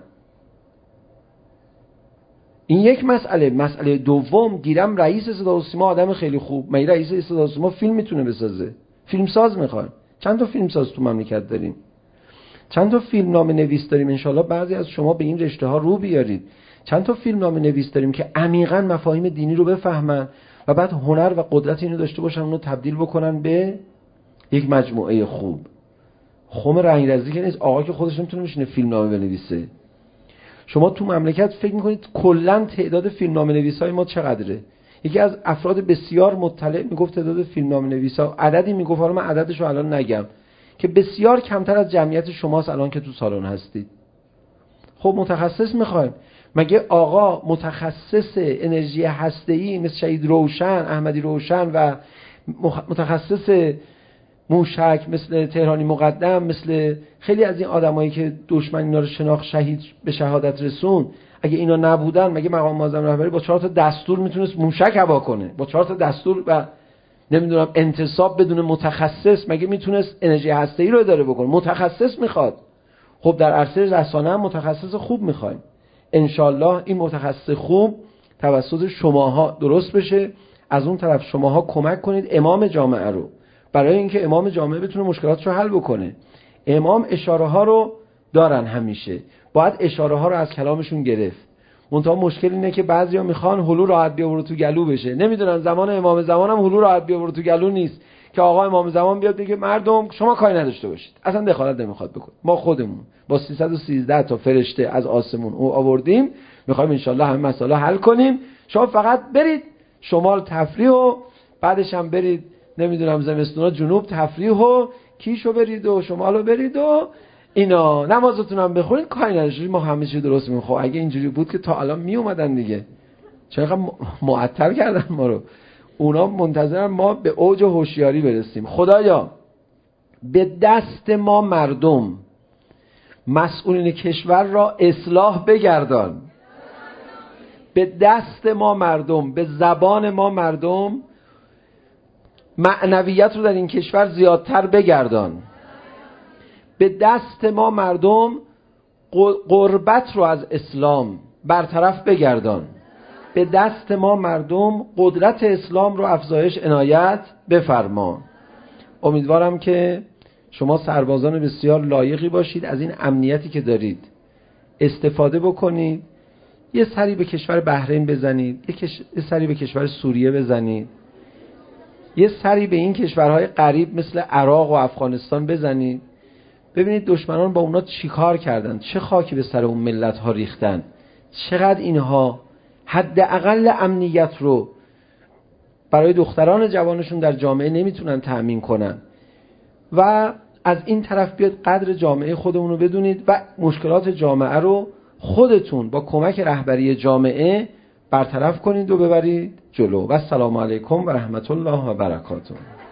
این یک مسئله. مسئله دوم، گیرم رئیس صدا و سیما آدم خیلی خوب. مگه رئیس صدا و سیما فیلم میتونه بسازه؟ فیلم ساز میخواد. چند تا فیلم ساز تو مملکت داریم؟ چند تا فیلم نامه نویس داریم؟ انشالله بعضی از شما به این رشته ها رو بیارید. چند تا فیلم نامه نویس داریم که عمیقاً مفاهیم دینی رو بفهمن و بعد هنر و قدرت اینو داشته باشن، اونو تبدیل بکنن به یک مجموعه خوب. خم رنگرزی که نیست. آقا که خودش نمیتونه بشینه فیلم نامه بنویسه. شما تو مملکت فکر میکنید کلا تعداد فیلم نامه نویسای ما چقدره؟ یکی از افراد بسیار مطلع میگفت تعداد فیلم نامه نویسا، عددی میگفت، حالا من عددشو الان نگم، که بسیار کمتر از جمعیت شماست الان که تو سالن هستید. خب متخصص میخوایم. مگه آقا متخصص انرژی هسته‌ای مثل شهید روشن، احمدی روشن و متخصص موشک مثل تهرانی مقدم، مثل خیلی از این آدمایی که دشمن اینا رو شناخت، شهید به شهادت رسون، اگه اینا نبودن مگه مقام معظم رهبری با چهار تا دستور میتونست موشک هوا کنه؟ با چهار تا دستور و نمیدونم انتصاب بدون متخصص مگه میتونست انرژی هسته‌ای رو اداره بکنه؟ متخصص میخواد. خب در عرصه رسانه هم متخصص خوب میخوایم. انشالله این متخصص خوب توسط شماها درست بشه. از اون طرف شماها کمک کنید امام جامعه رو، برای اینکه امام جامعه بتونه مشکلاتش رو حل بکنه. امام اشاره ها رو دارن همیشه، باید اشاره ها رو از کلامشون گرفت. منتها مشکل اینه که بعضیا میخوان هلو راحت بیاوره تو گلو بشه. نمیدونن زمان امام زمان هم هلو راحت بیاوره تو گلو نیست که آقا امام زمان بیاد بگه مردم شما کاری نداشته باشید، اصلا دخالت نمیخواد بکنه. ما خودمون با سیصد و سیزده تا فرشته از آسمون او آوردیم، میخوایم انشالله همه مسائل حل کنیم. شما فقط برید شمال تفریح و بعدش هم برید نمیدونم زمستونا جنوب تفریح و کیشو برید و شمالو برید و اینا نمازتون هم بخونید، کاری نداشتید، ما همه چی درست می‌کنیم. خب اگه اینجوری بود که تا الان می اومدن دیگه. چقدر معطل کردن ما رو. اونا منتظرن ما به اوج هوشیاری برسیم. خدایا به دست ما مردم مسئولین کشور را اصلاح بگردان. به دست ما مردم، به زبان ما مردم معنویت رو در این کشور زیادتر بگردان. به دست ما مردم قربت رو از اسلام برطرف بگردان. به دست ما مردم قدرت اسلام رو افزایش عنایت بفرما. امیدوارم که شما سربازان بسیار لایقی باشید، از این امنیتی که دارید استفاده بکنید. یه سری به کشور بحرین بزنید، یه, کش... یه سری به کشور سوریه بزنید، یه سری به این کشورهای قریب مثل عراق و افغانستان بزنید. ببینید دشمنان با اونا چی کار کردن، چه خاکی به سر اون ملت ها ریختن، چقدر اینها حداقل امنیت رو برای دختران جوانشون در جامعه نمیتونن تأمین کنن و از این طرف بیاد قدر جامعه خودمون رو بدونید و مشکلات جامعه رو خودتون با کمک رهبری جامعه برطرف کنید و ببرید جلو. و السلام علیکم و رحمت الله و برکاته.